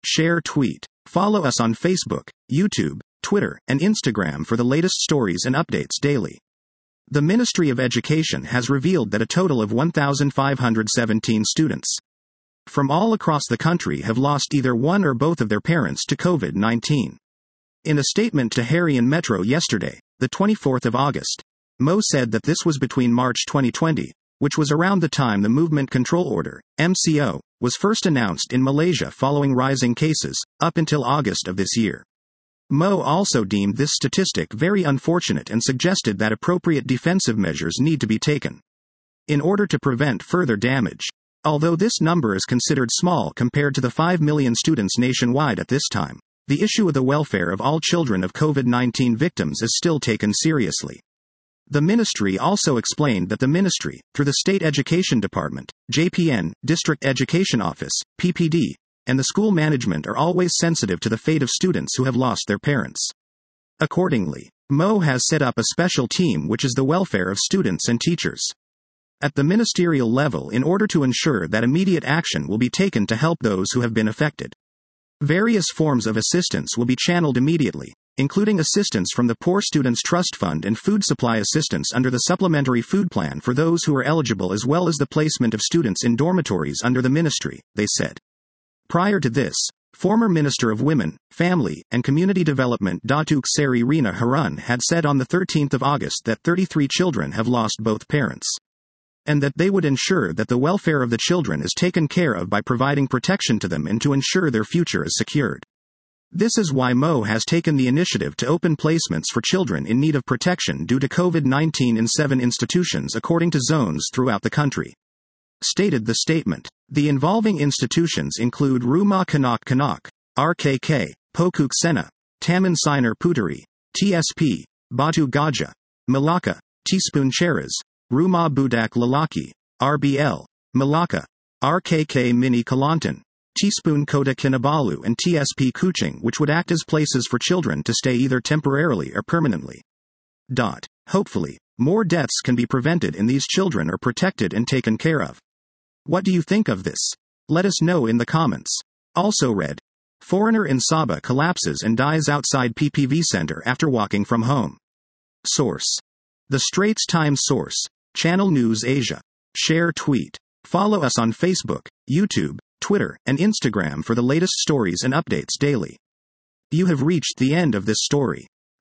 share, tweet. Follow us on Facebook, YouTube, Twitter, and Instagram for the latest stories and updates daily. The Ministry of Education has revealed that a total of 1,517 students from all across the country have lost either one or both of their parents to COVID-19. In a statement to Harry and Metro yesterday, the 24th of August, Mo said that this was between March 2020, which was around the time the Movement Control Order, MCO, was first announced in Malaysia following rising cases, up until August of this year. Mo also deemed this statistic very unfortunate and suggested that appropriate defensive measures need to be taken in order to prevent further damage. Although this number is considered small compared to the 5 million students nationwide at this time, the issue of the welfare of all children of COVID-19 victims is still taken seriously. The ministry also explained that the ministry, through the State Education Department, JPN, District Education Office, PPD, and the school management are always sensitive to the fate of students who have lost their parents. Accordingly, Mo has set up a special team which is the welfare of students and teachers at the ministerial level in order to ensure that immediate action will be taken to help those who have been affected. Various forms of assistance will be channeled immediately, including assistance from the Poor Students Trust Fund and food supply assistance under the Supplementary Food Plan for those who are eligible, as well as the placement of students in dormitories under the ministry, they said. Prior to this, former Minister of Women, Family, and Community Development Datuk Seri Rina Harun had said on the 13th of August that 33 children have lost both parents, and that they would ensure that the welfare of the children is taken care of by providing protection to them and to ensure their future is secured. This is why Mo has taken the initiative to open placements for children in need of protection due to COVID-19 in 7 institutions according to zones throughout the country. Stated the statement. The involving institutions include Rumah Kanak Kanak, RKK, Pokok Sena, Taman Sinar Puteri, TSP, Batu Gajah, Malacca, Teaspoon Cheras, Rumah Budak Lalaki, RBL, Malacca, RKK Mini Kelantan, Teaspoon Kota Kinabalu, and TSP Kuching, which would act as places for children to stay either temporarily or permanently. Hopefully, more deaths can be prevented and these children are protected and taken care of. What do you think of this? Let us know in the comments. Also read. Foreigner in Sabah collapses and dies outside PPV Center after walking from home. Source. The Straits Times source. Channel News Asia. Share, tweet. Follow us on Facebook, YouTube, Twitter, and Instagram for the latest stories and updates daily. You have reached the end of this story.